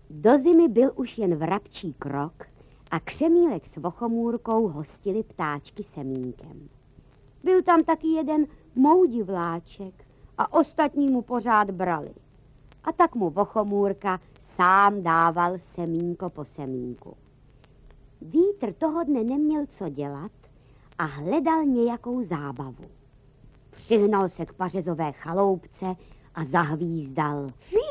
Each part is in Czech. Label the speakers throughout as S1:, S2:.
S1: Do zimy byl už jen vrabčí krok a Křemílek s Vochomůrkou hostili ptáčky semínkem. Byl tam taky jeden moudivláček a ostatní mu pořád brali. A tak mu Vochomůrka sám dával semínko po semínku. Vítr toho dne neměl co dělat a hledal nějakou zábavu. Přihnal se k pařezové chaloupce a zahvízdal.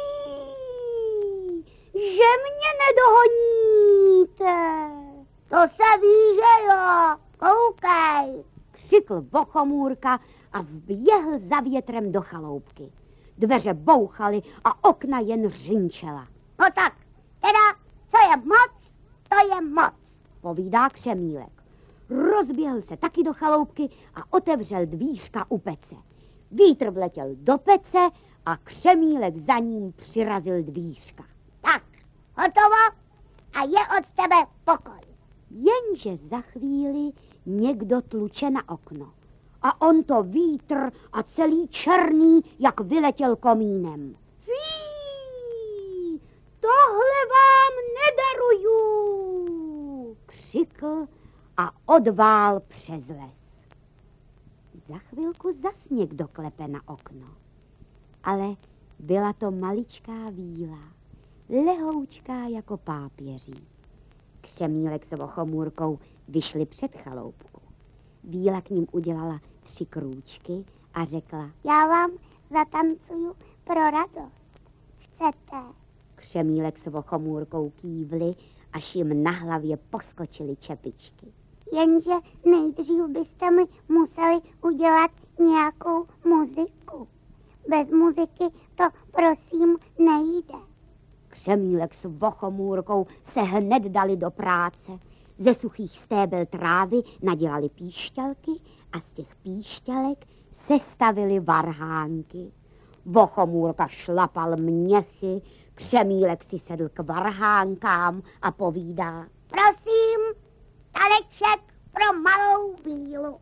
S1: Že mě nedohoníte.
S2: To se ví, že jo, koukej,
S1: křikl Vochomůrka a vběhl za větrem do chaloupky. Dveře bouchaly a okna jen řinčela.
S2: No tak, teda, co je moc, to je moc,
S1: povídá Křemílek. Rozběhl se taky do chaloupky a otevřel dvířka u pece. Vítr vletěl do pece a Křemílek za ním přirazil dvířka.
S2: Tak, hotovo a je od tebe pokoj.
S1: Jenže za chvíli někdo tluče na okno. A on to vítr a celý černý, jak vyletěl komínem. Fí, tohle vám nedaruju, křikl a odvál přes les. Za chvilku zas někdo klepe na okno. Ale byla to maličká víla, lehoučká jako pápěří. Křemílek s Vochomůrkou vyšli před chaloupku. Víla k ním udělala 3 krůčky a řekla:
S2: Já vám zatancuju pro radost. Chcete?
S1: Křemílek s Vochomůrkou kývli, až jim na hlavě poskočily čepičky.
S2: Jenže nejdřív byste mi museli udělat nějakou muziku. Bez muziky to prosím nejde.
S1: Křemílek s Vochomůrkou se hned dali do práce. Ze suchých stébel trávy nadělali píšťalky a z těch píšťalek sestavili varhánky. Vochomůrka šlapal měchy, Křemílek si sedl k varhánkám a povídá:
S2: Prosím, taneček pro malou vílu.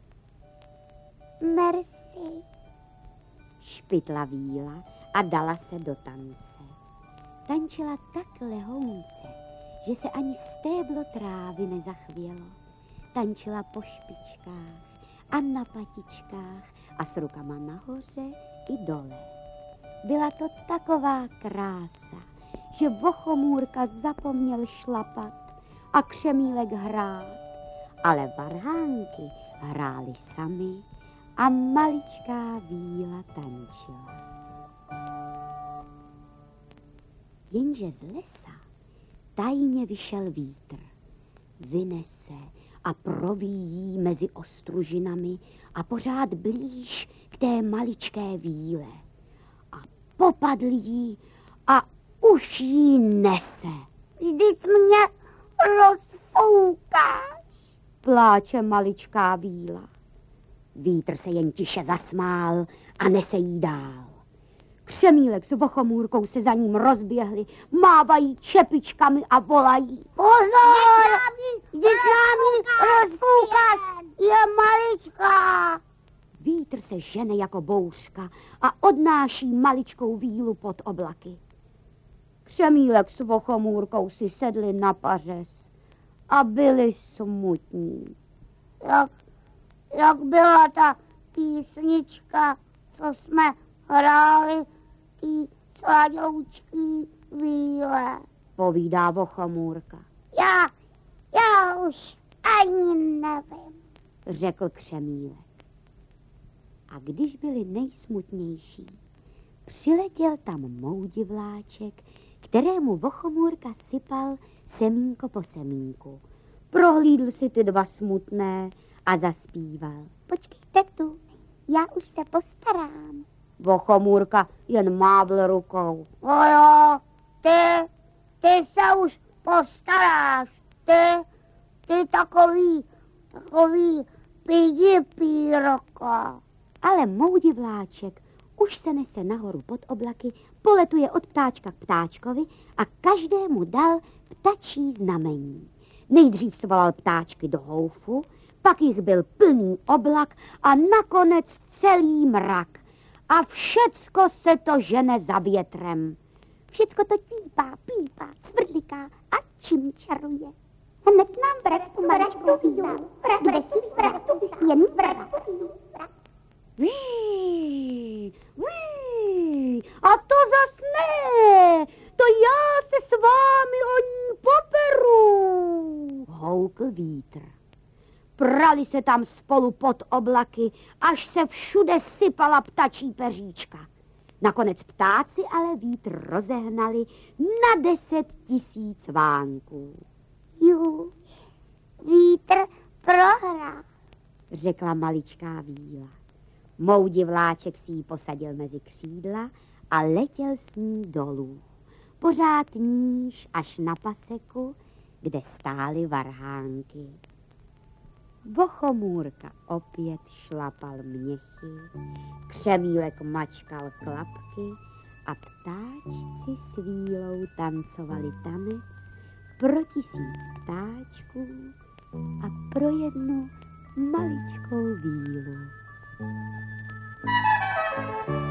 S2: Merci,
S1: špitla víla a dala se do tance. Tančila tak lehounce, že se ani stéblo trávy nezachvělo. Tančila po špičkách a na patičkách a s rukama nahoře i dole. Byla to taková krása, že Vochomůrka zapomněl šlapat a Křemílek hrát. Ale varhánky hrály sami a maličká víla tančila. Jenže z lesa tajně vyšel vítr. Vynese a províjí mezi ostružinami a pořád blíž k té maličké víle. A popadl jí a už jí nese.
S2: Vždyť mě rozfoukáš,
S1: pláče maličká víla. Vítr se jen tiše zasmál a nese jí dál. Křemílek s Vochomůrkou se za ním rozběhli, mávají čepičkami a volají:
S2: Pozor! Vždyť nám ji rozfoukáš, je maličká.
S1: Vítr se žene jako bouřka a odnáší maličkou vílu pod oblaky. Křemílek s Vochomůrkou si sedli na pařez a byli smutní.
S2: Jak byla ta písnička, co jsme hráli, tý sladoučký víle,
S1: povídá Vochomůrka.
S2: Já už ani nevím,
S1: řekl Křemílek. A když byli nejsmutnější, přiletěl tam moudivláček, kterému Vochomůrka sypal semínko po semínku. Prohlídl si ty 2 smutné a zaspíval:
S2: Počkejte tu, já už se postarám.
S1: Vochomůrka jen mávl rukou.
S2: O jo, ty se už postaráš, ty takový pidi píroko.
S1: Ale moudivláček už se nese nahoru pod oblaky, poletuje od ptáčka k ptáčkovi a každému dal ptačí znamení. Nejdřív svolal ptáčky do houfu, pak jich byl plný oblak a nakonec celý mrak. A všecko se to žene za větrem.
S2: všecko to típá, pípá, cvrliká a čím čaruje. Hned nám vratu maličkou víla, kde si vratu jen vratu.
S1: A to zas ne, to já se s vámi o ní poperu, houkl vítr. Prali se tam spolu pod oblaky, až se všude sypala ptačí peříčka. Nakonec ptáci ale vítr rozehnali na 10 000 vánků.
S2: Jú, vítr prohrál,
S1: řekla maličká víla. Moudivláček si ji posadil mezi křídla a letěl s ní dolů. Pořád níž až na paseku, kde stály varhánky. Bochomůrka opět šlapal měchy, Křemílek mačkal klapky a ptáčci s vílou tancovali tanec pro 1000 ptáčků a pro jednu maličkou vílu.